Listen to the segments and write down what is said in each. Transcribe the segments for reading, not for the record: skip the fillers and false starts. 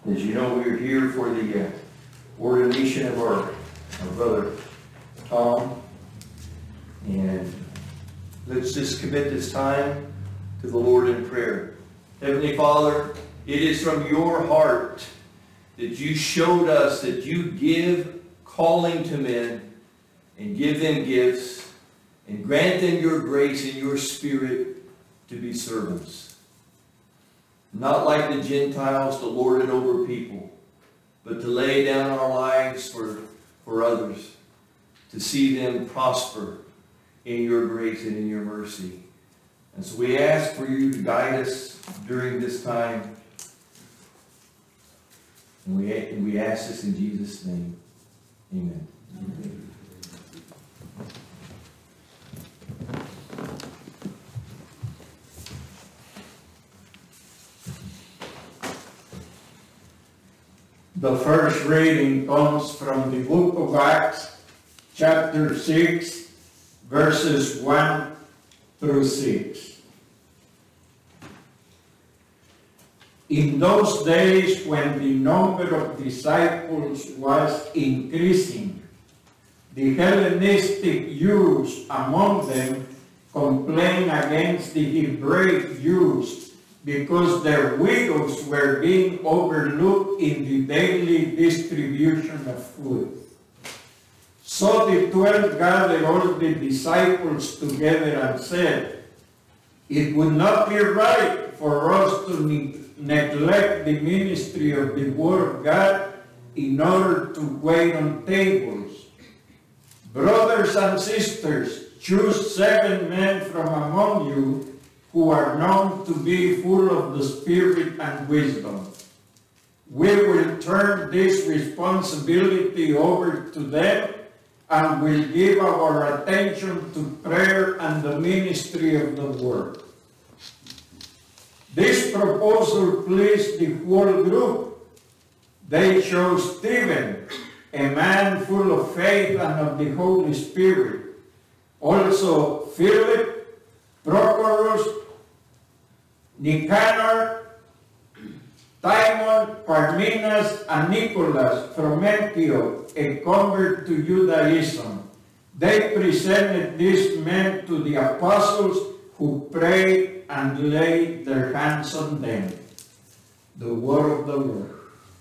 As you know, we're here for the ordination of our brother Tom. And let's just commit this time to the Lord in prayer. Heavenly Father, it is from your heart that you showed us that you give calling to men and give them gifts and grant them your grace and your spirit to be servants. Not like the Gentiles to lord it over people, but to lay down our lives for others, to see them prosper in your grace and in your mercy. And so we ask for you to guide us during this time. And we ask this in Jesus' name. Amen. Amen. The first reading comes from the book of Acts, chapter 6, verses 1 through 6. In those days, when the number of disciples was increasing, the Hellenistic Jews among them complained against the Hebraic Jews because their widows were being overlooked in the daily distribution of food. So the 12 gathered all the disciples together and said, "It would not be right for us to neglect the ministry of the Word of God in order to wait on tables. Brothers and sisters, choose 7 men from among you who are known to be full of the Spirit and wisdom. We will turn this responsibility over to them and will give our attention to prayer and the ministry of the Word." This proposal pleased the whole group. They chose Stephen, a man full of faith and of the Holy Spirit. Also Philip, Prochorus, Nicanor, Timon, Parmenas, and Nicholas from Antioch, a convert to Judaism. They presented these men to the apostles, who prayed and laid their hands on them. The word of the Lord.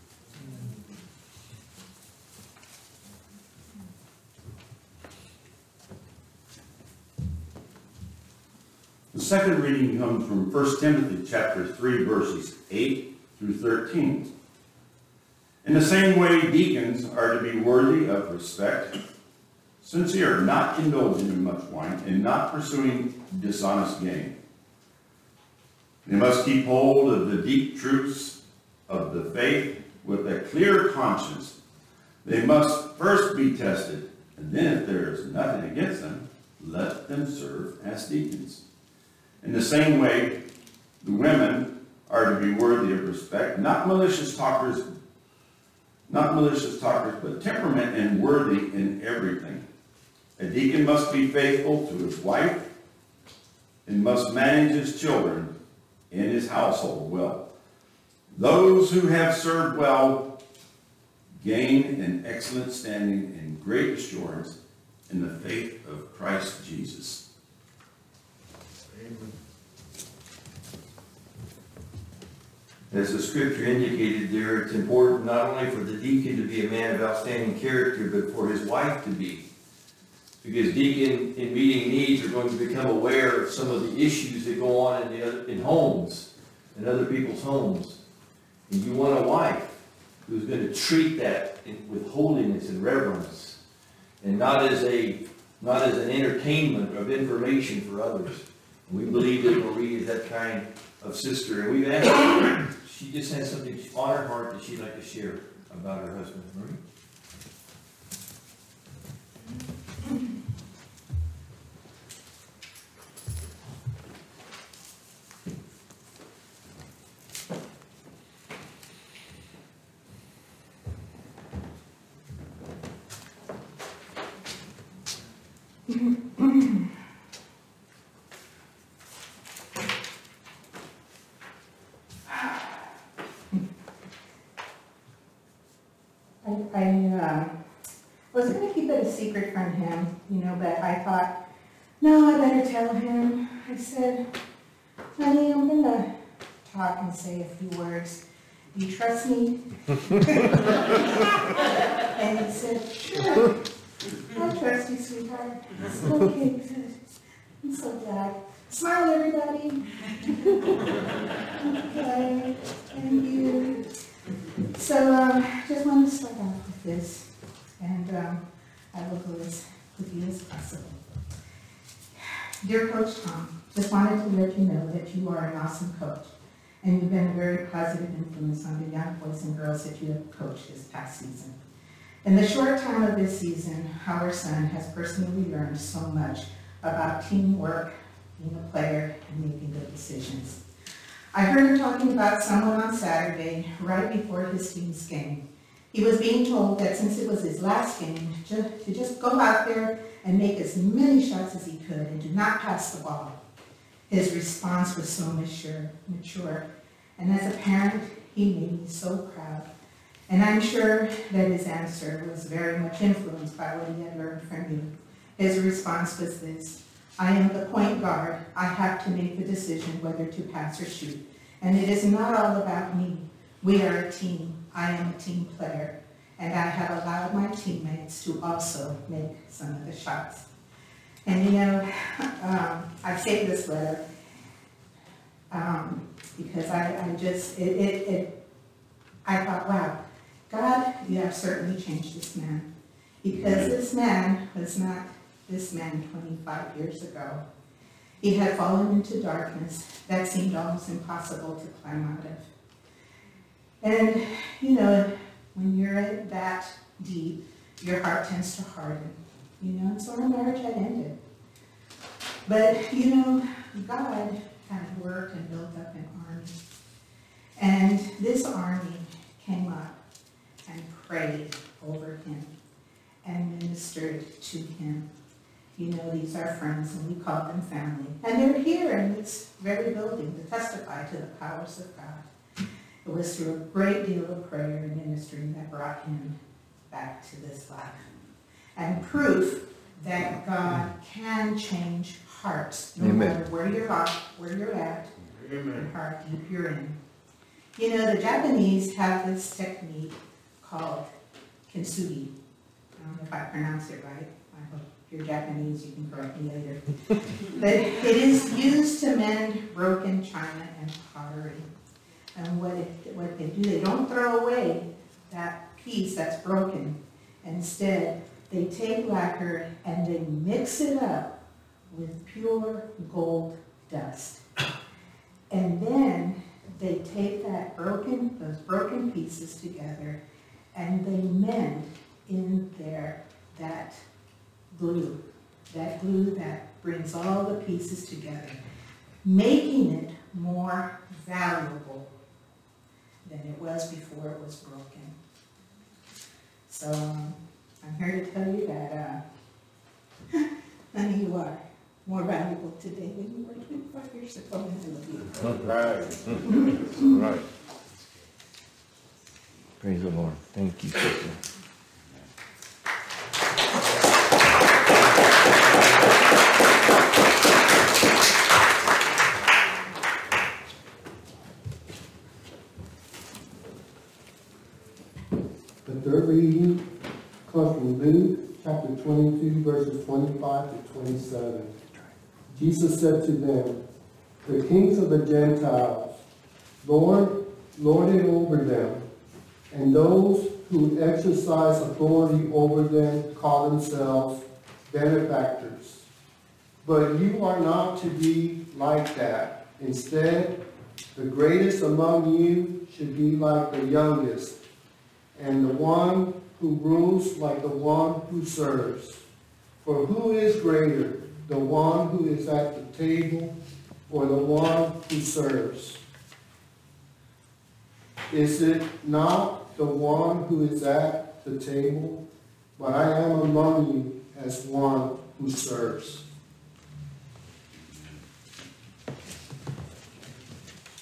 The second reading comes from 1 Timothy chapter 3, verses 8 through 13. In the same way, deacons are to be worthy of respect, sincere, not indulging in much wine, and not pursuing dishonest gain. They must keep hold of the deep truths of the faith with a clear conscience. They must first be tested, and then if there is nothing against them, let them serve as deacons. In the same way, the women are to be worthy of respect, not malicious talkers, but temperament and worthy in everything. A deacon must be faithful to his wife and must manage his children and his household well. Those who have served well gain an excellent standing and great assurance in the faith of Christ Jesus. Amen. As the scripture indicated there, it's important not only for the deacon to be a man of outstanding character, but for his wife to be. Because deacon, in meeting needs, are going to become aware of some of the issues that go on in homes, in other people's homes. And you want a wife who's going to treat that with holiness and reverence, and not as an entertainment of information for others. And we believe that Marie is that kind of sister, and we've asked her. She just has something on her heart that she'd like to share about her husband. Marie? I was going to keep it a secret from him, but I thought, no, I better tell him. I said, honey, I'm going to talk and say a few words. Do you trust me? And he said, sure. I trust you, sweetheart. I said, okay, good. I'm so glad. Smile, everybody. Okay, thank you. So, just wanted to start off with this, and I will go as quickly as possible. Dear Coach Tom, just wanted to let you know that you are an awesome coach, and you've been a very positive influence on the young boys and girls that you have coached this past season. In the short time of this season, our son has personally learned so much about teamwork, being a player, and making good decisions. I heard him talking about someone on Saturday, right before his team's game. He was being told that since it was his last game, to just go out there and make as many shots as he could and do not pass the ball. His response was so mature, and as a parent, he made me so proud. And I'm sure that his answer was very much influenced by what he had learned from you. His response was this: I am the point guard. I have to make the decision whether to pass or shoot. And it is not all about me. We are a team. I am a team player. And I have allowed my teammates to also make some of the shots. And I saved this letter because I thought, wow, God, you have certainly changed this man. Because this man was not this man 25 years ago. He had fallen into darkness that seemed almost impossible to climb out of. And, when you're that deep, your heart tends to harden, and so our marriage had ended. But, God had worked and built up an army. And this army came up and prayed over him and ministered to him. These are friends, and we call them family. And they're here in this very building to testify to the powers of God. It was through a great deal of prayer and ministry that brought him back to this life. And proof that God can change hearts, no matter where you're at, and how deep you're in. The Japanese have this technique called kintsugi. I don't know if I pronounce it right. I hope if you're Japanese, you can correct me later. But it is used to mend broken china and pottery. And what they do, they don't throw away that piece that's broken. Instead, they take lacquer and they mix it up with pure gold dust. And then they take those broken pieces together and they mend in there that glue that brings all the pieces together, making it more valuable than it was before it was broken. So I'm here to tell you that, honey, you are more valuable today than you were 25 years ago. Right. Praise the Lord. Thank you, sister. The third reading comes from Luke chapter 22, verses 25 to 27. Jesus said to them, the kings of the Gentiles lord it over them, and those who exercise authority over them call themselves benefactors. But you are not to be like that. Instead, the greatest among you should be like the youngest, and the one who rules like the one who serves. For who is greater, the one who is at the table or the one who serves? Is it not the one who is at the table? But I am among you as one who serves.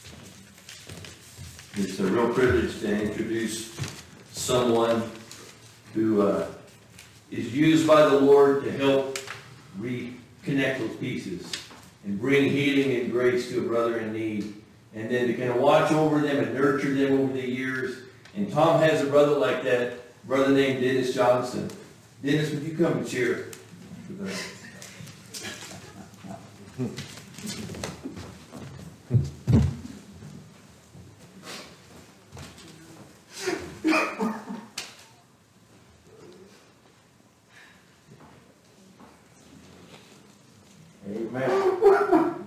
It's a real privilege to introduce someone who is used by the Lord to help reconnect those pieces and bring healing and grace to a brother in need. And then to kind of watch over them and nurture them over the years. And Tom has a brother like that, brother named Dennis Johnson. Dennis, would you come and share with us? Amen.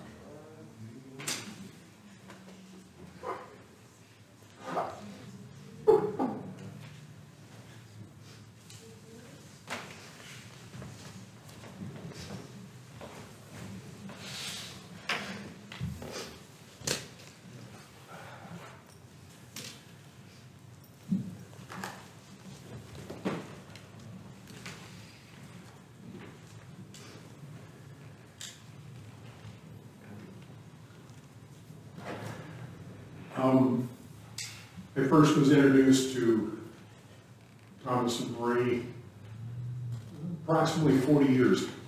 I first was introduced to Thomas and Marie approximately 40 years ago.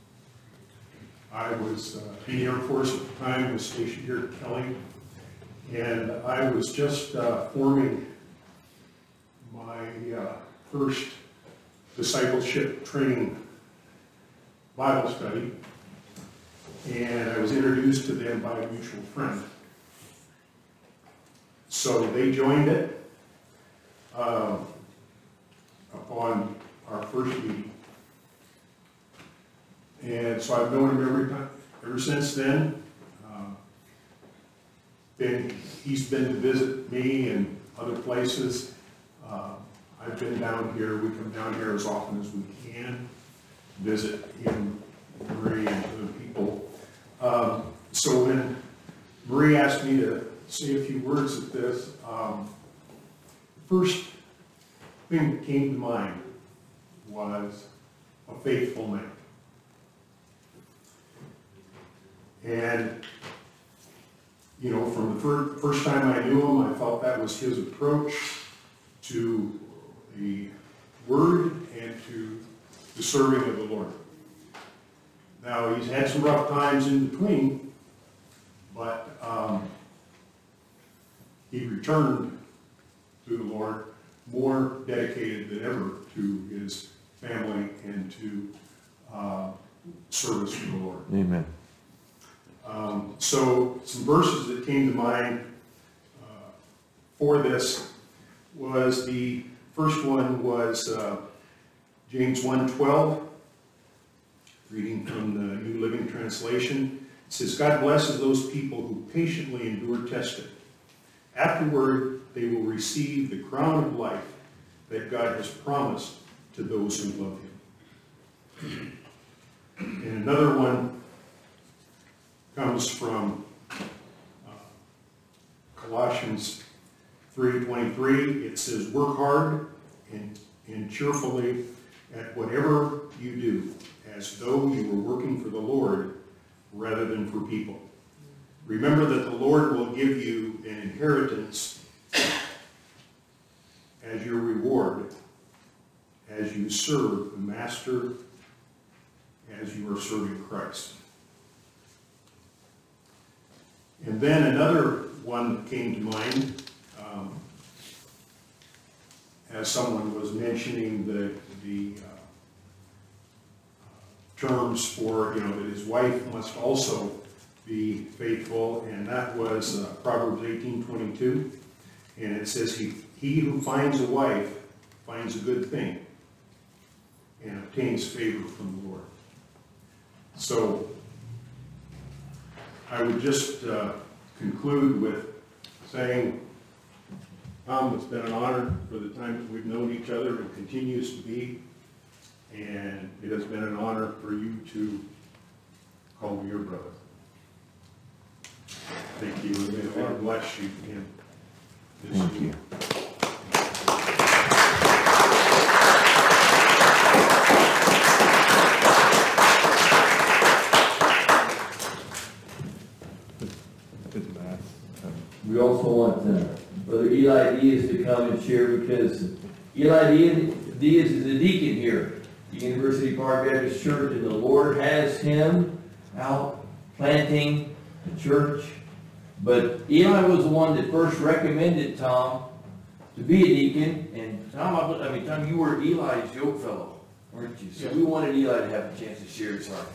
I was in the Air Force at the time, was stationed here at Kelly, and I was just forming my first discipleship training Bible study, and I was introduced to them by a mutual friend. So they joined it upon our first meeting. And so I've known him ever since then. He's been to visit me and other places. I've been down here. We come down here as often as we can, visit him, Marie, and other people. So when Marie asked me to say a few words at this, first thing that came to mind was a faithful man. And, you know, from the first time I knew him, I felt that was his approach to the Word and to the serving of the Lord. Now, he's had some rough times in between, but he returned to the Lord more dedicated than ever to his family and to service for the Lord. Amen. So some verses that came to mind for this was the first one was James 1:12, reading from the New Living Translation. It says, God blesses those people who patiently endure testing. Afterward, they will receive the crown of life that God has promised to those who love him. And another one comes from Colossians 3:23. It says, work hard and cheerfully at whatever you do, as though you were working for the Lord rather than for people. Remember that the Lord will give you an inheritance as your reward as you serve the Master, as you are serving Christ. And then another one that came to mind, as someone was mentioning the terms for, you know, that his wife must also be faithful, and that was Proverbs 18:22, and it says, he who finds a wife finds a good thing and obtains favor from the Lord. So I would just conclude with saying, Tom, it's been an honor for the time that we've known each other and continues to be, and it has been an honor for you to call me your brother. Thank you, and may the Lord bless you in this Thank you. We also want Brother Eli Diaz to come and share, because Eli Diaz Diaz is a deacon here, the University Park Baptist Church, and the Lord has him out planting the church. But Eli was the one that first recommended Tom to be a deacon, and Tom, Tom, you were Eli's yoke fellow, weren't you? So we wanted Eli to have a chance to share his heart.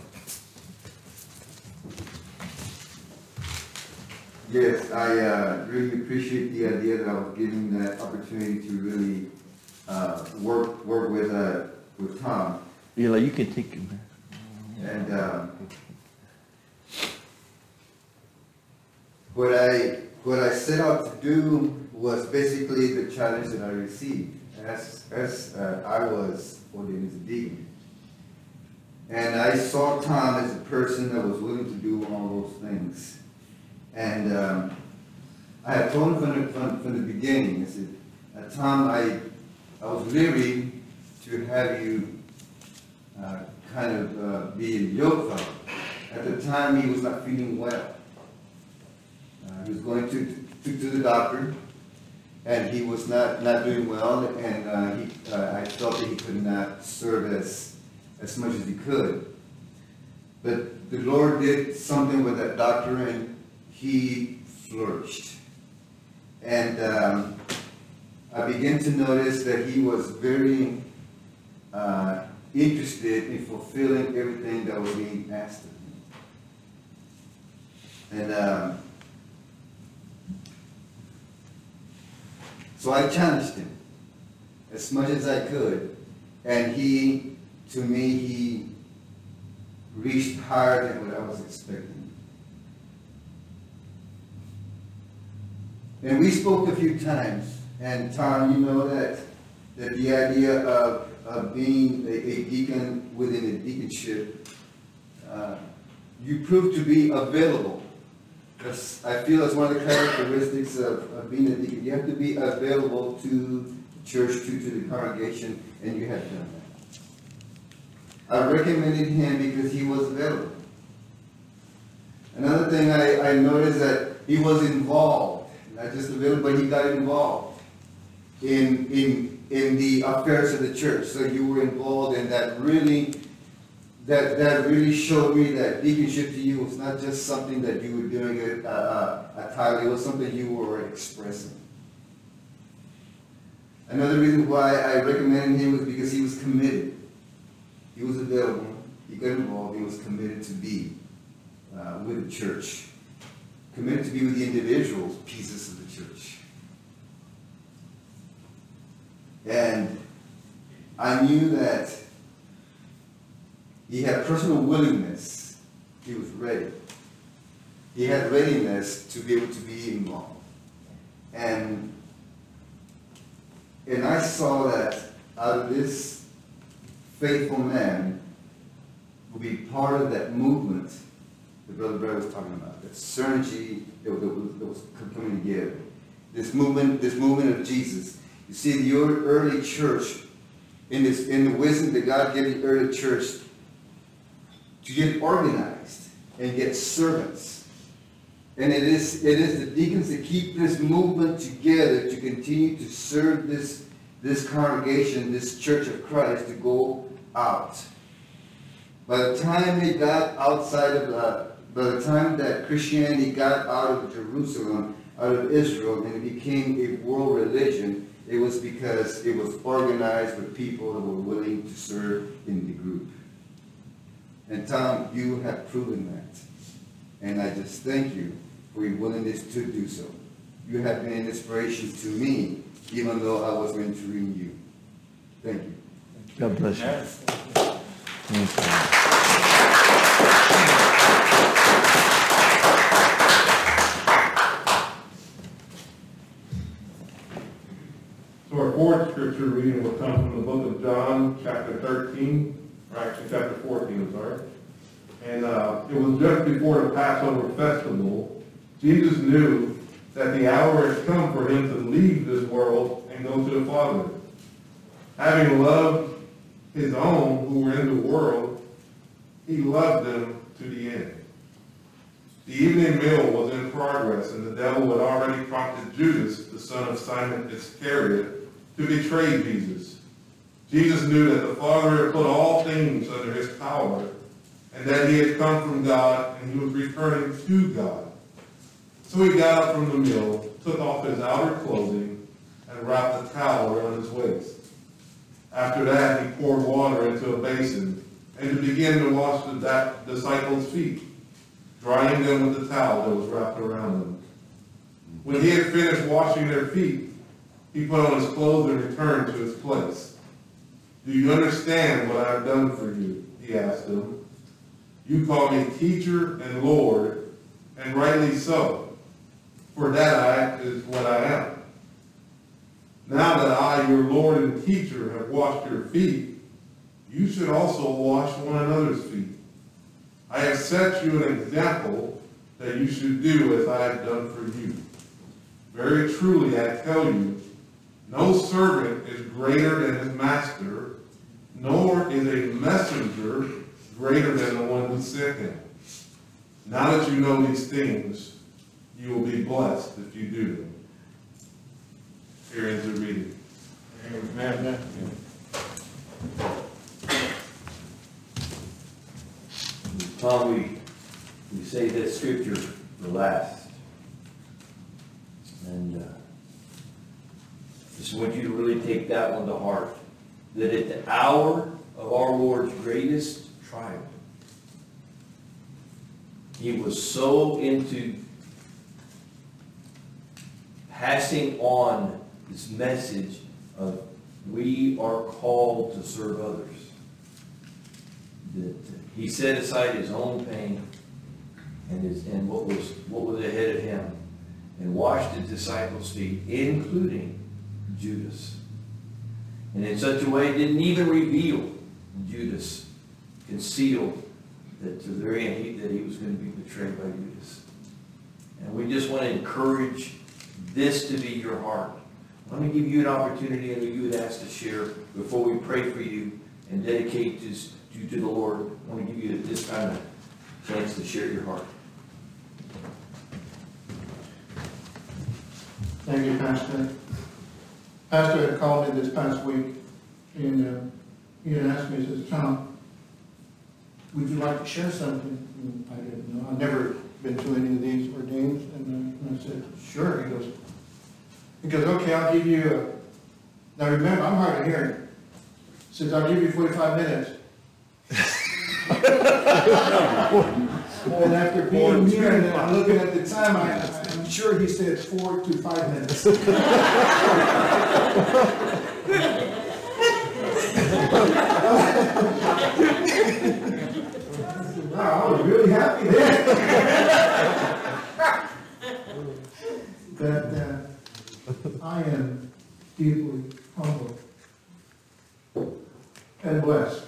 Yes, I really appreciate the idea that I was given that opportunity to really work with Tom. Eli, you can take him. And what I set out to do was basically the challenge that I received as I was ordained as a deacon. And I saw Tom as a person that was willing to do all those things. And I had told him from the beginning, I said, Tom, I was leery to have you be a yoke fellow. At the time, he was not feeling well. He was going to the doctor, and he was not doing well, and I felt that he could not serve as much as he could. But the Lord did something with that doctor, and he flourished. And I began to notice that he was very interested in fulfilling everything that was being asked of him. And so I challenged him as much as I could, and he reached higher than what I was expecting. And we spoke a few times, and Tom, you know that the idea of being a deacon within a deaconship, you prove to be available. Because I feel that's one of the characteristics of being a deacon. You have to be available to the church, to the congregation, and you have done that. I recommended him because he was available. Another thing I noticed that he was involved, not just available, but he got involved in the affairs of the church. So you were involved, and that really showed me that deaconship to you was not just something that you were doing a title, it was something you were expressing. Another reason why I recommended him was because he was committed. He was available, he got involved, he was committed to be with the church, committed to be with the individual pieces of the church. And I knew that he had personal willingness. He was ready. He had readiness to be able to be involved. And I saw that out of this faithful man would be part of that movement that Brother Brad was talking about, that synergy that was coming together. This movement of Jesus. You see, the early church, in the wisdom that God gave the early church, to get organized and get servants. And it is the deacons that keep this movement together to continue to serve this congregation, this church of Christ, to go out. By the time they got outside of, by the time that Christianity got out of Jerusalem, out of Israel, and it became a world religion, it was because it was organized with people that were willing to serve in the group. And Tom, you have proven that. And I just thank you for your willingness to do so. You have been an inspiration to me, even though I was mentoring you. Thank you. God bless you. Thank So our fourth scripture reading will come from the book of John, chapter 13, or actually chapter 14, I'm sorry. And it was just before the Passover festival. Jesus knew that the hour had come for him to leave this world and go to the Father. Having loved his own who were in the world, he loved them to the end. The evening meal was in progress, and the devil had already prompted Judas, the son of Simon Iscariot, to betray Jesus. Jesus knew that the Father had put all things under his power, and that he had come from God, and he was returning to God. So he got up from the meal, took off his outer clothing, and wrapped a towel around his waist. After that, he poured water into a basin, and began to wash the disciples' feet, drying them with the towel that was wrapped around them. When he had finished washing their feet, he put on his clothes and returned to his place. Do you understand what I have done for you? He asked them. You call me teacher and Lord, and rightly so, for that is what I am. Now that I, your Lord and teacher, have washed your feet, you should also wash one another's feet. I have set you an example that you should do as I have done for you. Very truly I tell you, no servant is greater than his master, nor is a messenger greater than the one who sent him. Now that you know these things, you will be blessed if you do them. Here ends the reading. Amen. Tom, we say that scripture for last. And just want you to really take that one to heart. That at the hour of our Lord's greatest trial, he was so into passing on this message of we are called to serve others, that he set aside his own pain and what was ahead of him, and washed his disciples' feet, including Judas. And in such a way, didn't even reveal Judas, concealed that to the very end that he was going to be betrayed by Judas. And we just want to encourage this to be your heart. Let me give you an opportunity, and you would ask to share before we pray for you and dedicate you to the Lord. I want to give you this kind of chance to share your heart. Thank you, Pastor. Pastor had called me this past week, and he had asked me, he says, Tom, would you like to share something? And I didn't know. I've never been to any of these ordains, and I said, sure. He goes, okay, I'll give you now remember, I'm hard of hearing. He says, I'll give you 45 minutes. And after being here and looking at the time, I'm sure he said 4 to 5 minutes. Wow, I was really happy there. But I am deeply humbled and blessed.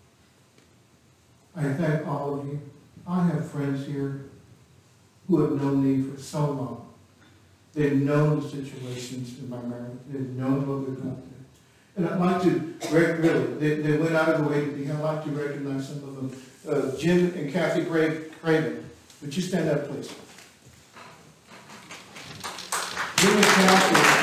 I thank all of you. I have friends here who have known me for so long. They've known the situations in my marriage. They've known what we've gone through. And I'd like to, really, they went out of the way to be. I'd like to recognize some of them. Jim and Kathy Craven. Would you stand up, please? Jim and Kathy.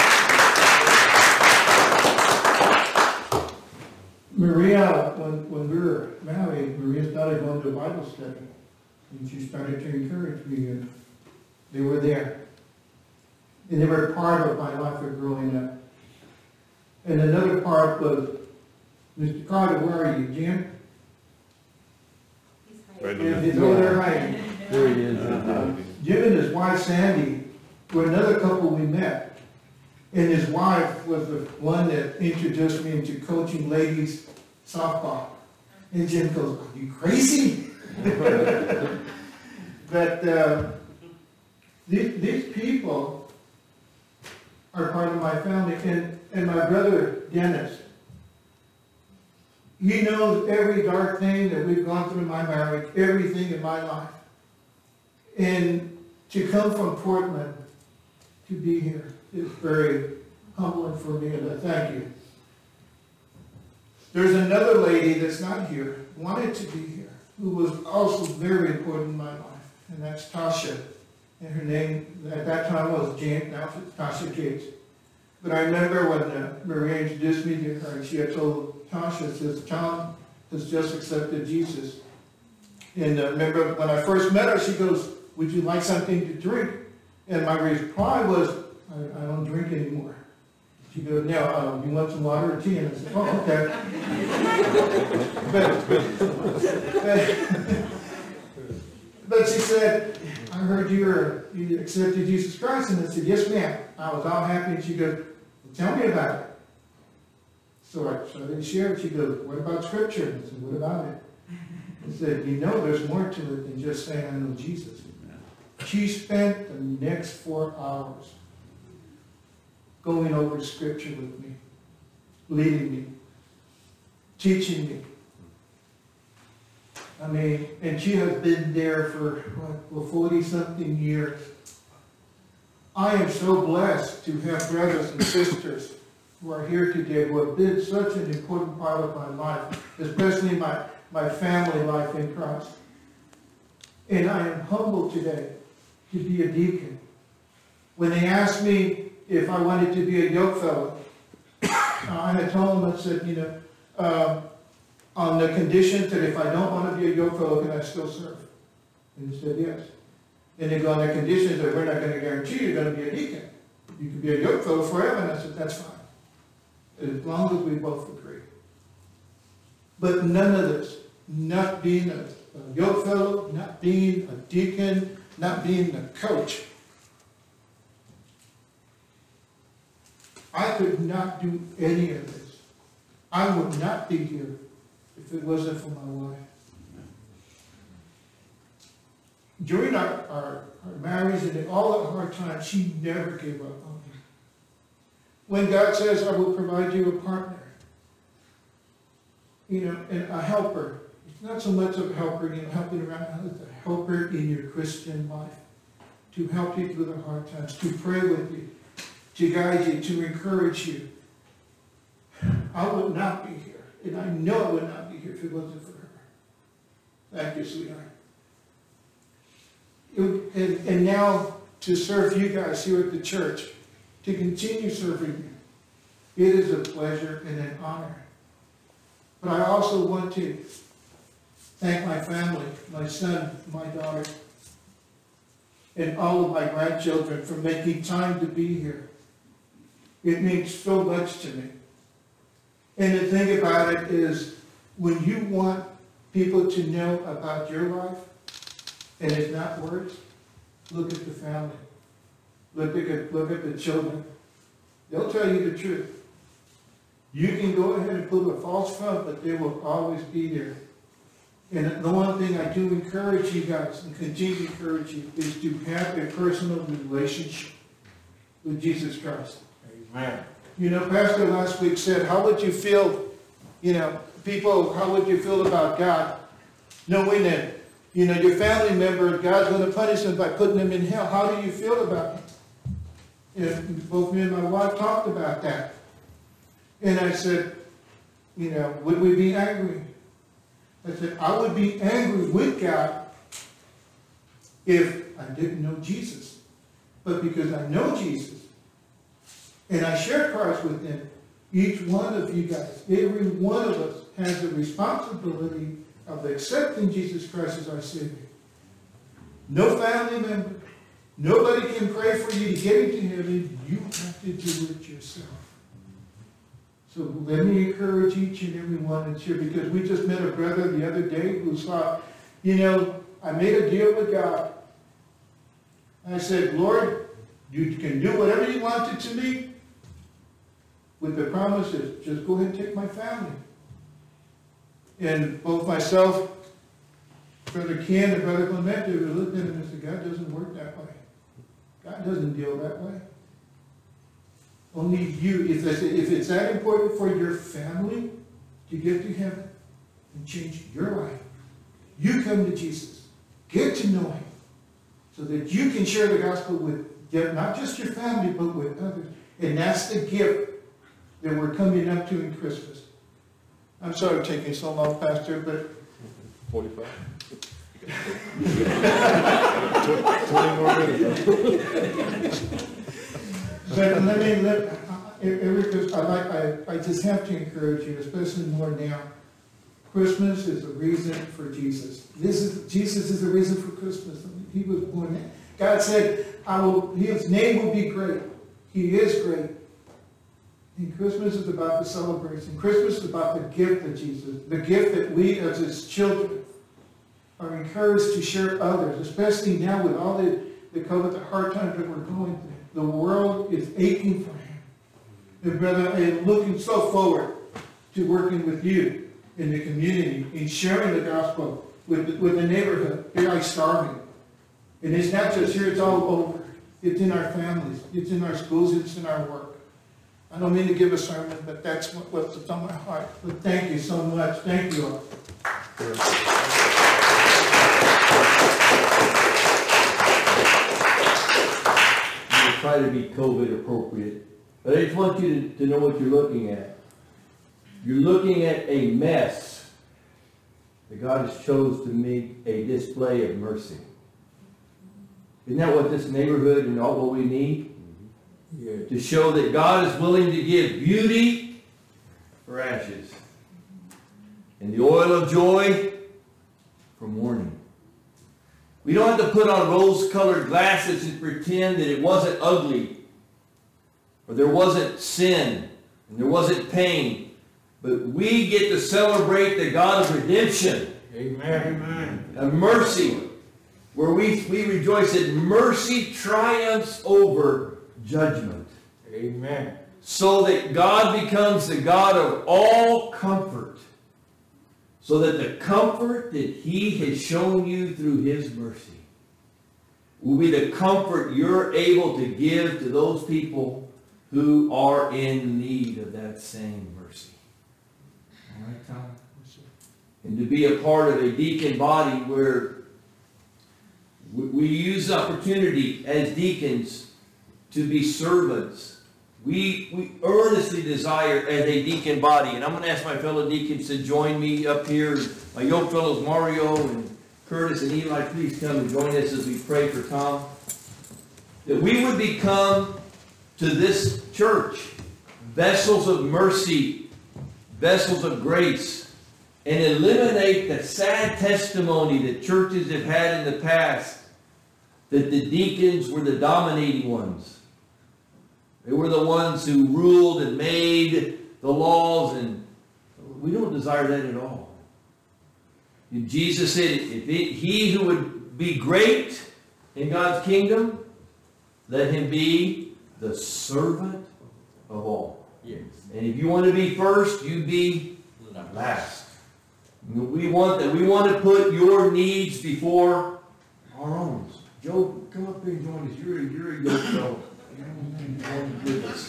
Maria, when we were married, Maria started going to a Bible study. And she started to encourage me, and they were there. And they were part of my life of growing up. And another part was, Mr. Carter, where are you, Jim? He's over there hiding. There he is. Jim and his wife, Sandy, were another couple we met. And his wife was the one that introduced me into coaching ladies softball. And Jim goes, are you crazy? But these people are part of my family. And my brother, Dennis, he knows every dark thing that we've gone through in my marriage, everything in my life. And to come from Portland to be here is very humbling for me, and I thank you. There's another lady that's not here, wanted to be here, who was also very important in my life, and that's Tasha. And her name at that time was Jane, now it's Tasha Gates. But I remember when Maria introduced me to her, she had told Tasha, says, John has just accepted Jesus. And remember when I first met her, she goes, would you like something to drink? And my reply was, I don't drink anymore. She goes, no, you want some water or tea? And I said, oh, okay. but she said, I heard you accepted Jesus Christ. And I said, yes, ma'am. I was all happy. And she goes, well, tell me about it. So I started to share it. She goes, what about Scripture? And I said, what about it? I said, you know, there's more to it than just saying I know Jesus. She spent the next 4 hours going over Scripture with me, leading me, teaching me. I mean, and she has been there for, 40-something years. I am so blessed to have brothers and sisters who are here today who have been such an important part of my life, especially my family life in Christ. And I am humbled today to be a deacon. When they asked me if I wanted to be a yoke fellow, I had told them, I said, you know, on the condition that if I don't want to be a yoke fellow, can I still serve? And they said yes. And they go on the conditions that we're not going to guarantee you're going to be a deacon. You can be a yoke fellow forever. And I said, that's fine, as long as we both agree. But none of this, not being a yoke fellow, not being a deacon, not being a coach, I could not do any of this. I would not be here if it wasn't for my wife. During our marriage and all of our time, she never gave up on me. When God says, I will provide you a partner, you know, and a helper, it's not so much of a helper, you know, helping around, it's a helper in your Christian life, to help you through the hard times, to pray with you, to guide you, to encourage you. I would not be here, and I know I would not be here if it wasn't for her. Thank you, sweetheart. And now to serve you guys here at the church, to continue serving you, it is a pleasure and an honor. But I also want to thank my family, my son, my daughter, and all of my grandchildren for making time to be here. It means so much to me. And the thing about it is, when you want people to know about your life, and it's not words, look at the family. Look at the children. They'll tell you the truth. You can go ahead and put a false front, but they will always be there. And the one thing I do encourage you guys, and continue to encourage you, is to have a personal relationship with Jesus Christ. Amen. You know, Pastor last week said, how would you feel, you know, people, how would you feel about God knowing that, you know, your family member, God's going to punish them by putting them in hell? How do you feel about it? You know, both me and my wife talked about that. And I said, you know, would we be angry? I said, I would be angry with God if I didn't know Jesus. But because I know Jesus, and I share Christ with him, each one of you guys, every one of us has the responsibility of accepting Jesus Christ as our Savior. No family member, nobody can pray for you to get into heaven. You have to do it yourself. So let me encourage each and every one that's here, because we just met a brother the other day who thought, you know, I made a deal with God. I said, Lord, you can do whatever you wanted to me, with the promises, just go ahead and take my family. And both myself, Brother Ken and Brother Clemente, we looked at him and said, God doesn't work that way. God doesn't deal that way. Only you, if it's that important for your family to get to heaven and change your life, you come to Jesus. Get to know him so that you can share the gospel with not just your family, but with others. And that's the gift that we're coming up to in Christmas. I'm sorry for taking so long, Pastor, but 45. 20 more minutes. but I just have to encourage you, especially more now. Christmas is the reason for Jesus. Jesus is the reason for Christmas. He was born. God said, his name will be great. He is great. And Christmas is about the celebration. Christmas is about the gift of Jesus. The gift that we as his children are encouraged to share others, especially now with all the COVID, the hard times that we're going through. The world is aching for him. And brother, I am looking so forward to working with you in the community, in sharing the gospel with the neighborhood. They're like starving. And it's not just here, it's all over. It's in our families, it's in our schools, it's in our work. I don't mean to give a sermon, but that's what's on my heart. But thank you so much. Thank you all. We'll try to be COVID appropriate, but I just want you to know what you're looking at. You're looking at a mess that God has chose to make a display of mercy. Isn't that what this neighborhood and all what we need? Yeah. To show that God is willing to give beauty for ashes and the oil of joy for mourning. We don't have to put on rose-colored glasses and pretend that it wasn't ugly or there wasn't sin and there wasn't pain. But we get to celebrate the God of redemption. Amen. Of mercy. Where we rejoice that mercy triumphs over judgment. Amen. So that God becomes the God of all comfort. So that the comfort that he has shown you through his mercy will be the comfort you're able to give to those people who are in need of that same mercy. All right, Tom? And to be a part of a deacon body where we use the opportunity as deacons to be servants. We earnestly desire as a deacon body, and I'm going to ask my fellow deacons to join me up here. My yoke fellows Mario and Curtis and Eli, please come and join us as we pray for Tom. That we would become to this church vessels of mercy, vessels of grace, and eliminate the sad testimony that churches have had in the past that the deacons were the dominating ones. They were the ones who ruled and made the laws, and we don't desire that at all. And Jesus said, if he who would be great in God's kingdom, let him be the servant of all. Yes. And if you want to be first, you be last. We want that. We want to put your needs before our own. Joe, come up here and join us. You're a yoke fellow. Oh, goodness.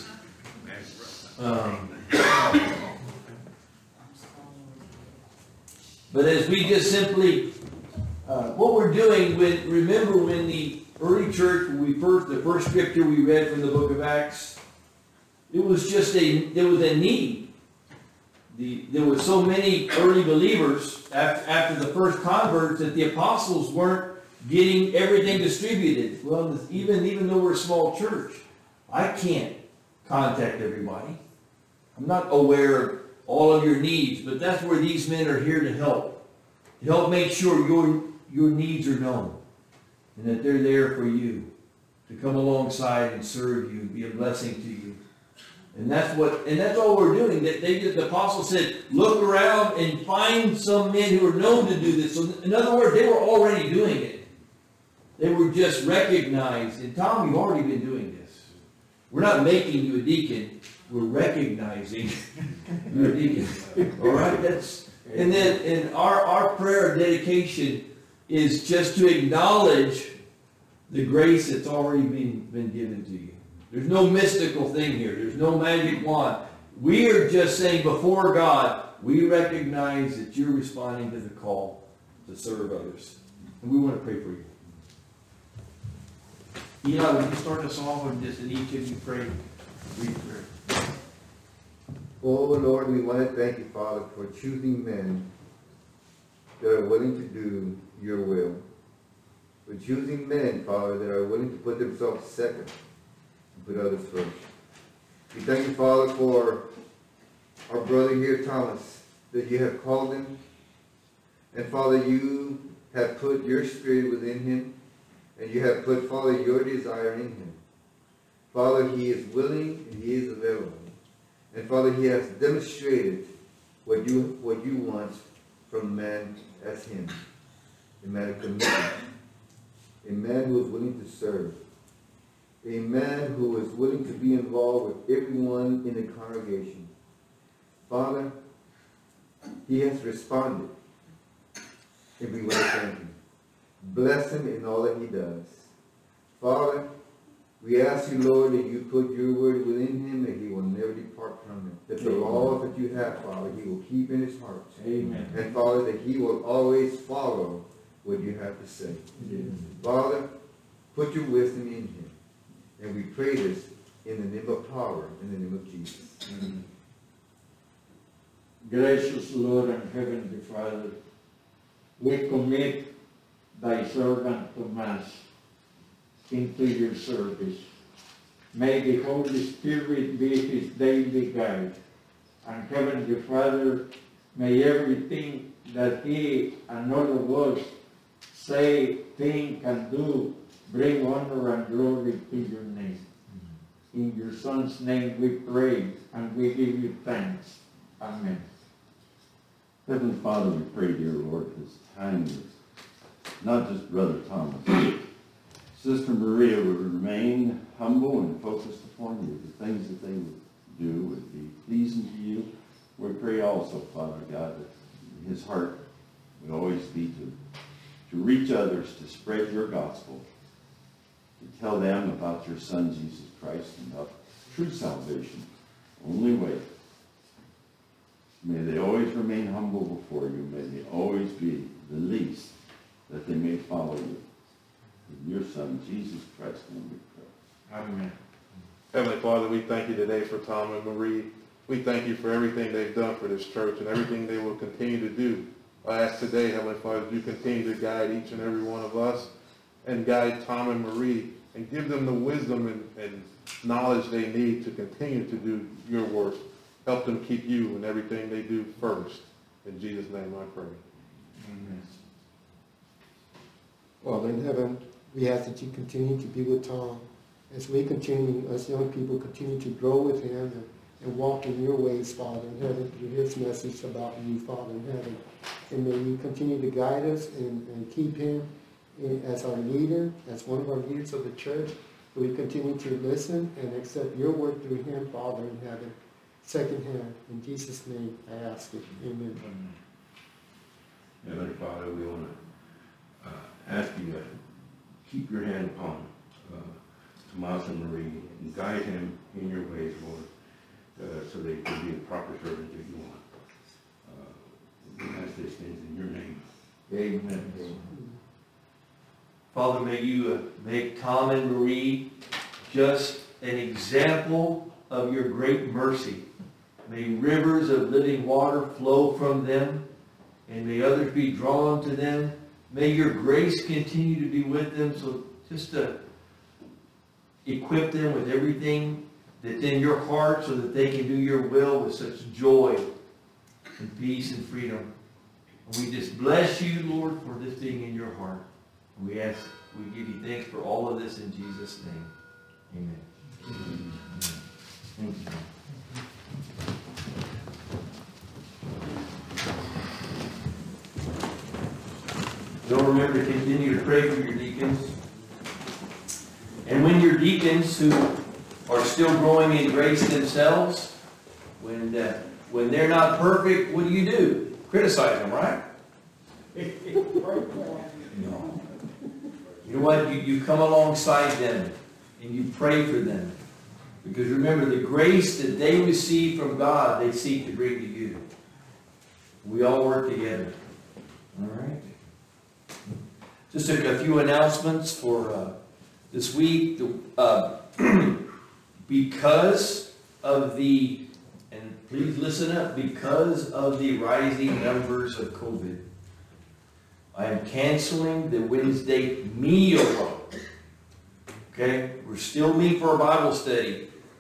But as we just simply, what we're doing, remember when the early church, the first scripture we read from the book of Acts, there was a need. There were so many early believers after the first converts that the apostles weren't getting everything distributed. Well, even though we're a small church, I can't contact everybody. I'm not aware of all of your needs, but that's where these men are here to help make sure your needs are known and that they're there for you to come alongside and serve you and be a blessing to you. And that's all we're doing. The apostle said, look around and find some men who are known to do this. So in other words, they were already doing it. They were just recognized. And Tom, you've already been doing this. We're not making you a deacon. We're recognizing you're a deacon. All right? And our prayer of dedication is just to acknowledge the grace that's already been given to you. There's no mystical thing here. There's no magic wand. We are just saying before God, we recognize that you're responding to the call to serve others. And we want to pray for you. Eli, would you start us off and just in each of you pray? Read prayer. Oh Lord, we want to thank you, Father, for choosing men that are willing to do your will. For choosing men, Father, that are willing to put themselves second and put others first. We thank you, Father, for our brother here, Thomas, that you have called him. And Father, you have put your spirit within him, and you have put, Father, your desire in him. Father, he is willing and he is available. And Father, he has demonstrated what you want from a man as him. A man of commitment. A man who is willing to serve. A man who is willing to be involved with everyone in the congregation. Father, he has responded. And we want to thank him. Bless him in all that he does. Father, we ask you, Lord, that you put your word within him, that he will never depart from it. That the law that you have, Father, he will keep in his heart. Amen. And Father, that he will always follow what you have to say. Father, put your wisdom in him. And we pray this in the name of power, in the name of Jesus. Gracious Lord and Heavenly Father, we commit thy servant Tomas into your service. May the Holy Spirit be his daily guide. And Heavenly Father, may everything that he and all of us say, think, and do bring honor and glory to your name. In your Son's name we pray and we give you thanks. Amen. Heavenly Father, we pray, dear Lord, this time with not just Brother Thomas. Sister Maria would remain humble and focused upon you. The things that they would do would be pleasing to you. We pray also, Father God, that his heart would always be to reach others, to spread your gospel, to tell them about your Son, Jesus Christ, and about true salvation, only way. May they always remain humble before you. May they always be the least, that they may follow you. In your Son, Jesus Christ, name we pray. Amen. Heavenly Father, we thank you today for Tom and Marie. We thank you for everything they've done for this church and everything they will continue to do. I ask today, Heavenly Father, that you continue to guide each and every one of us and guide Tom and Marie and give them the wisdom and knowledge they need to continue to do your work. Help them keep you in everything they do first. In Jesus' name I pray. Amen. Father in heaven, we ask that you continue to be with Tom as we continue, as young people continue to grow with him and walk in your ways, Father in heaven, through his message about you, Father in heaven. And may you continue to guide us and keep him as our leader, as one of our leaders of the church. We continue to listen and accept your word through him, Father in heaven. Secondhand, in Jesus' name I ask it. Amen. Heavenly Father, we want to ask you to keep your hand upon Tomas and Marie and guide him in your ways, Lord, so they can be the proper servant that you want. We ask these things in your name. Amen. Father, may you make Tom and Marie just an example of your great mercy. May rivers of living water flow from them, and may others be drawn to them. May your grace continue to be with them, so just to equip them with everything that's in your heart so that they can do your will with such joy and peace and freedom. And we just bless you, Lord, for this being in your heart. And we give you thanks for all of this in Jesus' name. Amen. Thank you. Don't remember to continue to pray for your deacons. And when your deacons who are still growing in grace themselves, when they're not perfect, what do? Criticize them, right? No. You know what? You come alongside them and you pray for them. Because remember, the grace that they receive from God, they seek to bring to you. We all work together. All right? Just a few announcements for this week. Because of the, and please listen up, because of the rising numbers of COVID, I am canceling the Wednesday meal. Okay? We're still meeting for a Bible study,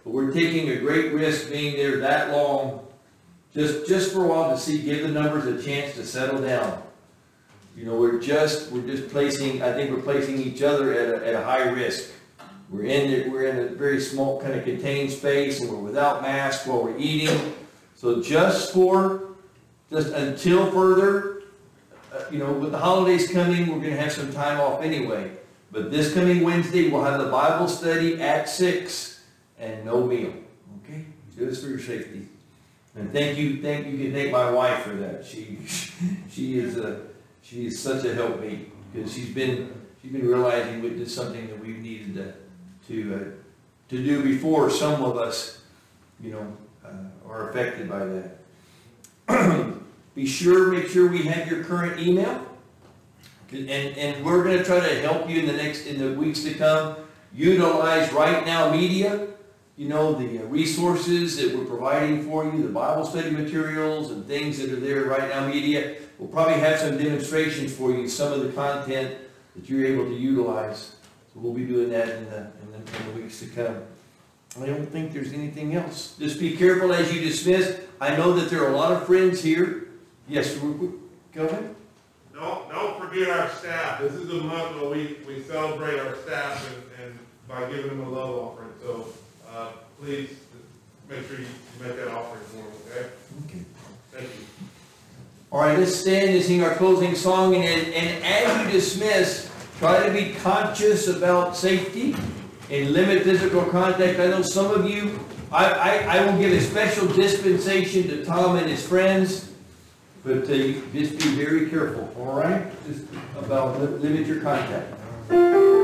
But we're taking a great risk being there that long, just for a while to give the numbers a chance to settle down. You know, we're just placing, I think we're placing each other at a high risk. We're in a very small kind of contained space, and we're without masks while we're eating. So just until further, you know, with the holidays coming, we're going to have some time off anyway. But this coming Wednesday, we'll have the Bible study at 6 and no meal. Okay? Just for your safety. And thank you can thank my wife for that. She is such a helpmate, because she's been realizing this is something that we've needed to do before some of us, you know, are affected by that. Make sure we have your current email, and we're going to try to help you in the weeks to come. Utilize Right Now Media, you know, the resources that we're providing for you, the Bible study materials and things that are there. Right Now Media. We'll probably have some demonstrations for you, some of the content that you're able to utilize. So we'll be doing that in the weeks to come. I don't think there's anything else. Just be careful as you dismiss. I know that there are a lot of friends here. Yes, go ahead. Don't forget our staff. This is the month where we celebrate our staff and by giving them a love offering. So please make sure you make that offering for them, okay? Okay. Thank you. All right, let's stand and sing our closing song. And as you dismiss, try to be conscious about safety and limit physical contact. I know some of you, I will give a special dispensation to Tom and his friends, but just be very careful, all right? Just about limit your contact.